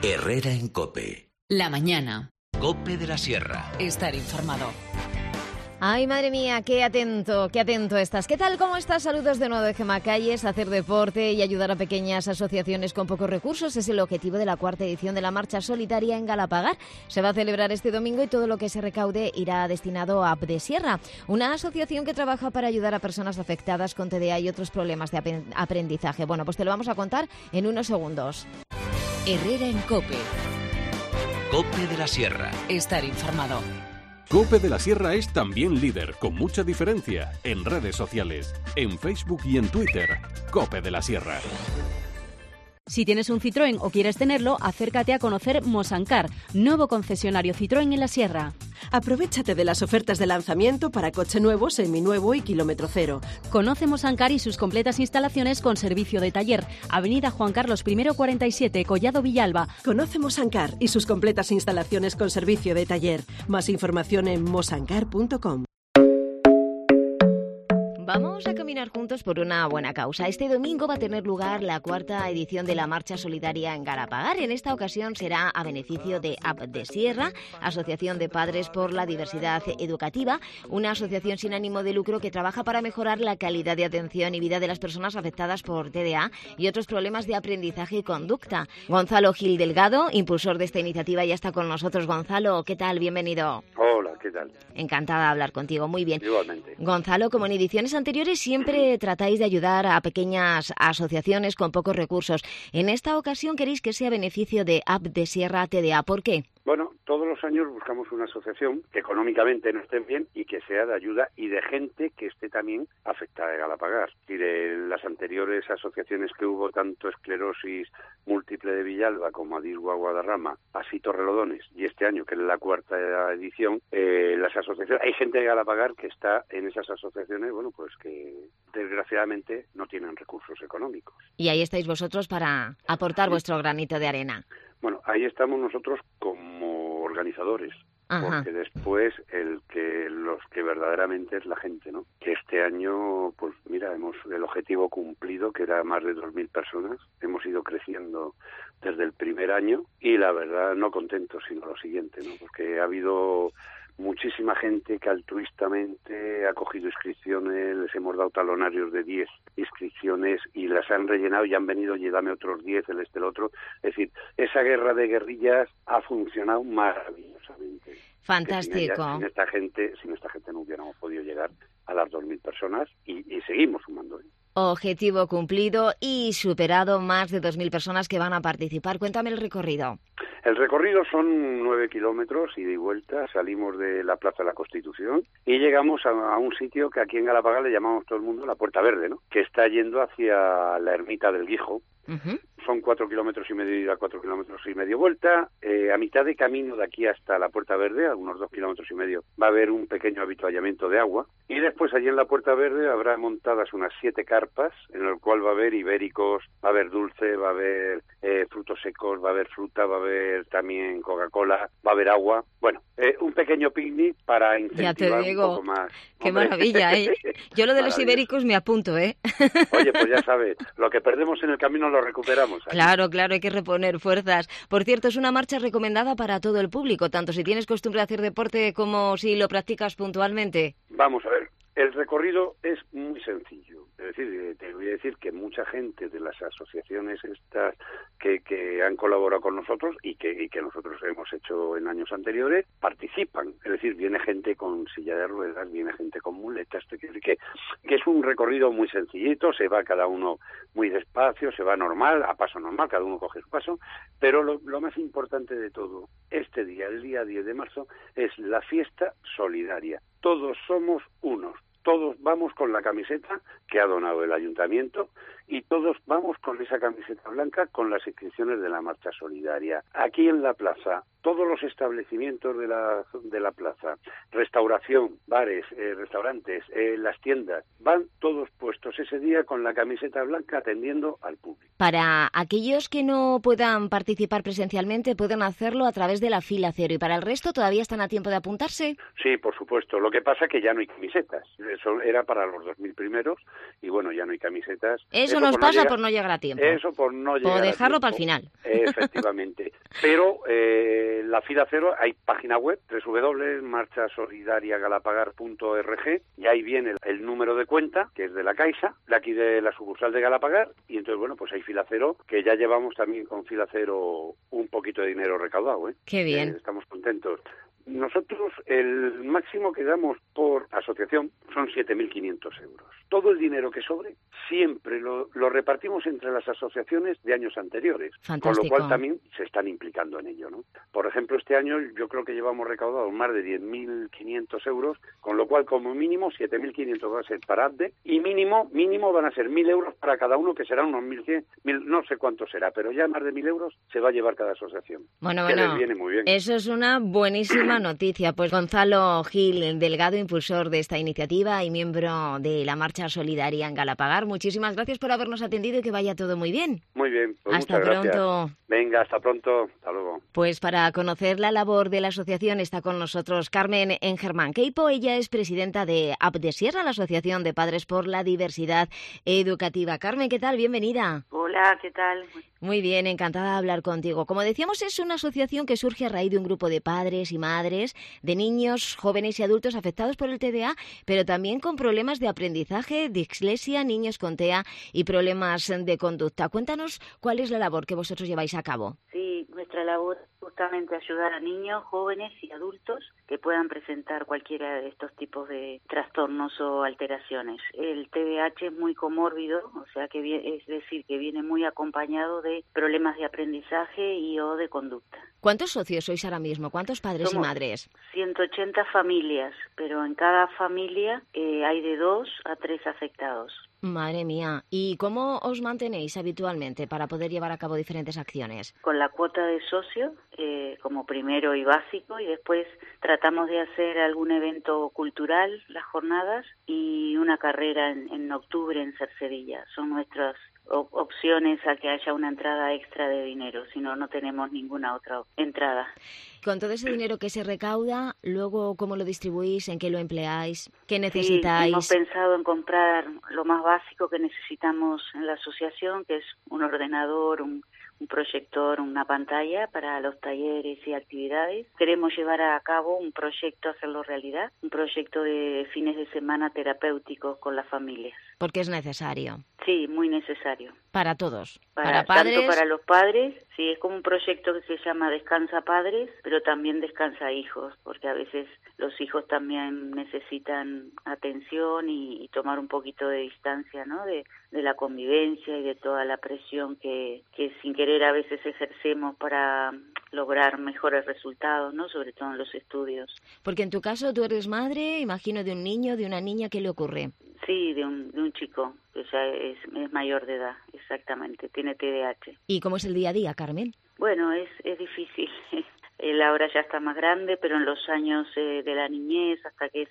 Herrera en COPE. La mañana. COPE de la Sierra. Estar informado. Ay, madre mía, qué atento estás. ¿Qué tal? ¿Cómo estás? Saludos de nuevo de Gemma Calles. Hacer deporte y ayudar a pequeñas asociaciones con pocos recursos es el objetivo de la cuarta edición de la Marcha Solidaria en Galapagar. Se va a celebrar este domingo y todo lo que se recaude irá destinado a AppDesierra, una asociación que trabaja para ayudar a personas afectadas con TDA y otros problemas de aprendizaje. Bueno, pues te lo vamos a contar en unos segundos. Herrera en COPE. COPE de la Sierra. Estar informado. COPE de la Sierra es también líder, con mucha diferencia, en redes sociales, en Facebook y en Twitter. COPE de la Sierra. Si tienes un Citroën o quieres tenerlo, acércate a conocer Mosancar, nuevo concesionario Citroën en la Sierra. Aprovechate de las ofertas de lanzamiento para coche nuevo, seminuevo y kilómetro cero. Conoce Mosancar y sus completas instalaciones con servicio de taller. Avenida Juan Carlos I 47, Collado Villalba. Conoce Mosancar y sus completas instalaciones con servicio de taller. Más información en mosancar.com. Vamos a caminar juntos por una buena causa. Este domingo va a tener lugar la cuarta edición de la Marcha Solidaria en Galapagar. En esta ocasión será a beneficio de AppDesierra, Asociación de Padres por la Diversidad Educativa, una asociación sin ánimo de lucro que trabaja para mejorar la calidad de atención y vida de las personas afectadas por TDA y otros problemas de aprendizaje y conducta. Gonzalo Gil Delgado, impulsor de esta iniciativa, ya está con nosotros. Gonzalo, ¿qué tal? Bienvenido. Hola, ¿qué tal? Encantada de hablar contigo, muy bien. Igualmente. Gonzalo, como en ediciones anteriores, siempre tratáis de ayudar a pequeñas asociaciones con pocos recursos. En esta ocasión queréis que sea beneficio de AppDesierra TDA. ¿Por qué? Bueno, todos los años buscamos una asociación que económicamente no esté bien y que sea de ayuda y de gente que esté también afectada de Galapagar. Y de las anteriores asociaciones que hubo, tanto esclerosis múltiple de Villalba como Adigua Guadarrama, así Torrelodones, y este año, que es la cuarta edición, las asociaciones, hay gente de Galapagar que está en esas asociaciones, bueno, pues que desgraciadamente no tienen recursos económicos. Y ahí estáis vosotros para aportar vuestro granito de arena. Bueno, ahí estamos nosotros como organizadores. Ajá. Porque después los que verdaderamente es la gente, ¿no? Que este año, pues mira, hemos el objetivo cumplido, que era más de 2.000 personas. Hemos ido creciendo desde el primer año y la verdad no contentos, sino lo siguiente, ¿no? Porque ha habido muchísima gente que altruistamente ha cogido inscripciones, les hemos dado talonarios de 10 inscripciones y las han rellenado y han venido y dame otros 10, el otro. Es decir, esa guerra de guerrillas ha funcionado maravillosamente. Fantástico. Sin esta gente no hubiéramos podido llegar a las 2.000 personas y seguimos sumando. Objetivo cumplido y superado, más de 2.000 personas que van a participar. Cuéntame el recorrido. El recorrido son 9 kilómetros ida y vuelta. Salimos de la Plaza de la Constitución y llegamos a un sitio que aquí en Galapagar le llamamos todo el mundo la Puerta Verde, ¿no? Que está yendo hacia la ermita del Guijo. Uh-huh. Son 4 kilómetros y medio ida, 4 kilómetros y medio vuelta. A mitad de camino de aquí hasta la Puerta Verde, a unos 2 kilómetros y medio, va a haber un pequeño avituallamiento de agua. Y después allí en la Puerta Verde habrá montadas unas 7 carpas, en el cual va a haber ibéricos, va a haber dulce, va a haber frutos secos, va a haber fruta, va a haber también Coca-Cola, va a haber agua. Bueno, un pequeño picnic para incentivar un poco más. Qué ¡hombre! Maravilla, ¿eh? Yo lo de los ibéricos me apunto, ¿eh? Oye, pues ya sabes, lo que perdemos en el camino lo recuperamos. Ahí. Claro, hay que reponer fuerzas. Por cierto, es una marcha recomendada para todo el público, tanto si tienes costumbre de hacer deporte como si lo practicas puntualmente. Vamos a ver, el recorrido es muy sencillo. Es decir, te voy a decir que mucha gente de las asociaciones estas que han colaborado con nosotros y que nosotros hemos hecho en años anteriores, participan. Es decir, viene gente con silla de ruedas, viene gente con muletas, que es un recorrido muy sencillito, se va cada uno muy despacio, se va normal, a paso normal, cada uno coge su paso, pero lo más importante de todo, este día, el día 10 de marzo, es la fiesta solidaria. Todos somos unos. Todos vamos con la camiseta que ha donado el ayuntamiento y todos vamos con esa camiseta blanca con las inscripciones de la Marcha Solidaria. Aquí en la plaza, todos los establecimientos de la plaza, restauración, bares, restaurantes, las tiendas, van todos puestos ese día con la camiseta blanca atendiendo al público. Para aquellos que no puedan participar presencialmente, pueden hacerlo a través de la fila cero. ¿Y para el resto todavía están a tiempo de apuntarse? Sí, por supuesto. Lo que pasa es que ya no hay camisetas. Es eso era para los 2.000 primeros y bueno, ya no hay camisetas. Eso nos pasa por no llegar a tiempo. Eso por no llegar por dejarlo a tiempo. Para el final. Efectivamente. Pero la Fila Cero, hay página web, www.marchasolidariagalapagar.org, y ahí viene el número de cuenta, que es de la Caixa, de aquí de la sucursal de Galapagar, y entonces, bueno, pues hay Fila Cero, que ya llevamos también con Fila Cero un poquito de dinero recaudado, ¿eh? Qué bien. Estamos contentos. Nosotros el máximo que damos por asociación son 7.500 euros. Todo el dinero que sobre siempre lo repartimos entre las asociaciones de años anteriores. Fantástico. Con lo cual también se están implicando en ello, ¿no? Por ejemplo, este año yo creo que llevamos recaudado más de 10.500 euros, con lo cual como mínimo 7.500 va a ser para ABDE y mínimo van a ser 1.000 euros para cada uno, que serán unos 1.100, no sé cuánto será, pero ya más de 1.000 euros se va a llevar cada asociación. Bueno, les viene muy bien. Eso es una buenísima noticia. Pues Gonzalo Gil, delegado impulsor de esta iniciativa y miembro de la Marcha Solidaria en Galapagar, muchísimas gracias por habernos atendido y que vaya todo muy bien. Muy bien, pues hasta muchas pronto. Gracias. Venga, hasta pronto, hasta luego. Pues para conocer la labor de la asociación está con nosotros Carmen Engermán Queipo. Ella es presidenta de ABDE Sierra, la Asociación de Padres por la Diversidad Educativa. Carmen, ¿qué tal? Bienvenida. Hola, ¿qué tal? Muy bien, encantada de hablar contigo. Como decíamos, es una asociación que surge a raíz de un grupo de padres y madres, de niños, jóvenes y adultos afectados por el TDA, pero también con problemas de aprendizaje, dislexia, niños con TEA y problemas de conducta. Cuéntanos cuál es la labor que vosotros lleváis a cabo. Sí, nuestra labor es justamente ayudar a niños, jóvenes y adultos que puedan presentar cualquiera de estos tipos de trastornos o alteraciones. El TDAH es muy comórbido, o sea que es decir, que viene muy acompañado de problemas de aprendizaje y o de conducta. ¿Cuántos socios sois ahora mismo? ¿Cuántos padres Somos y madres? 180 familias, pero en cada familia hay de 2 a 3 afectados. Madre mía. ¿Y cómo os mantenéis habitualmente para poder llevar a cabo diferentes acciones? Con la cuota de socio como primero y básico, y después tratamos de hacer algún evento cultural, las jornadas, y una carrera en octubre en Cercedilla. Son nuestras opciones a que haya una entrada extra de dinero, si no tenemos ninguna otra entrada. Con todo ese dinero que se recauda, luego, ¿cómo lo distribuís? ¿En qué lo empleáis? ¿Qué necesitáis? Sí, hemos pensado en comprar lo más básico que necesitamos en la asociación, que es un ordenador, un proyector, una pantalla para los talleres y actividades. Queremos llevar a cabo un proyecto, hacerlo realidad, un proyecto de fines de semana terapéuticos con las familias. Porque es necesario. Sí, muy necesario. Para todos. Para padres. Tanto para los padres, sí, es como un proyecto que se llama Descansa Padres, pero también Descansa Hijos, porque a veces los hijos también necesitan atención y tomar un poquito de distancia, ¿no? De la convivencia y de toda la presión que sin querer a veces ejercemos para lograr mejores resultados, ¿no? Sobre todo en los estudios. Porque en tu caso tú eres madre, imagino, de un niño, de una niña, ¿qué le ocurre? Sí, de un chico que ya es mayor de edad, exactamente, tiene TDAH. ¿Y cómo es el día a día, Carmen? Bueno, es difícil. Él ahora ya está más grande, pero en los años de la niñez, hasta que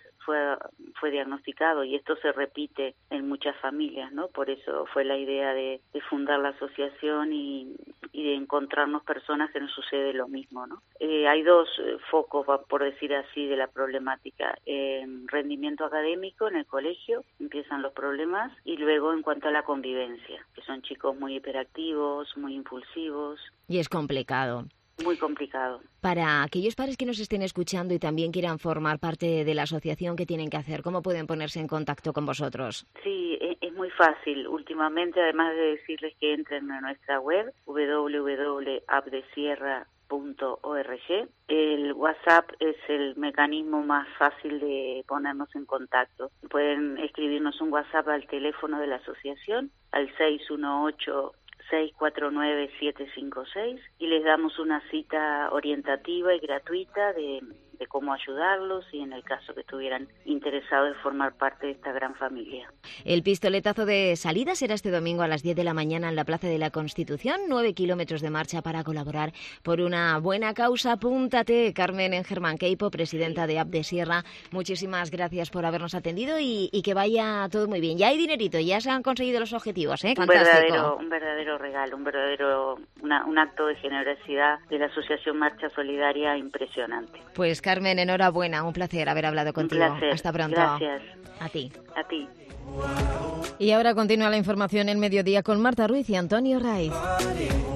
fue diagnosticado, y esto se repite en muchas familias, ¿no? Por eso fue la idea de fundar la asociación y de encontrarnos personas que nos sucede lo mismo, ¿no? Hay 2 focos, por decir así, de la problemática. Rendimiento académico en el colegio, empiezan los problemas, y luego en cuanto a la convivencia, que son chicos muy hiperactivos, muy impulsivos. Y es complicado. Muy complicado. Para aquellos padres que nos estén escuchando y también quieran formar parte de la asociación, ¿qué tienen que hacer? ¿Cómo pueden ponerse en contacto con vosotros? Sí, es muy fácil. Últimamente, además de decirles que entren a nuestra web, www.abdesierra.org. El WhatsApp es el mecanismo más fácil de ponernos en contacto. Pueden escribirnos un WhatsApp al teléfono de la asociación, al 618-649-756, y les damos una cita orientativa y gratuita de cómo ayudarlos y en el caso que estuvieran interesados en formar parte de esta gran familia. El pistoletazo de salida será este domingo a las 10 de la mañana en la Plaza de la Constitución, 9 kilómetros de marcha para colaborar por una buena causa. Apúntate, Carmen Engermán Queipo, presidenta de ABDE Sierra. Muchísimas gracias por habernos atendido y que vaya todo muy bien. Ya hay dinerito, ya se han conseguido los objetivos, ¿eh? Fantástico. Un verdadero regalo, un acto de generosidad de la Asociación Marcha Solidaria impresionante. Pues Carmen, enhorabuena, un placer haber hablado contigo. Un placer. Hasta pronto. Gracias. A ti. A ti. Y ahora continúa la información en Mediodía con Marta Ruiz y Antonio Raiz.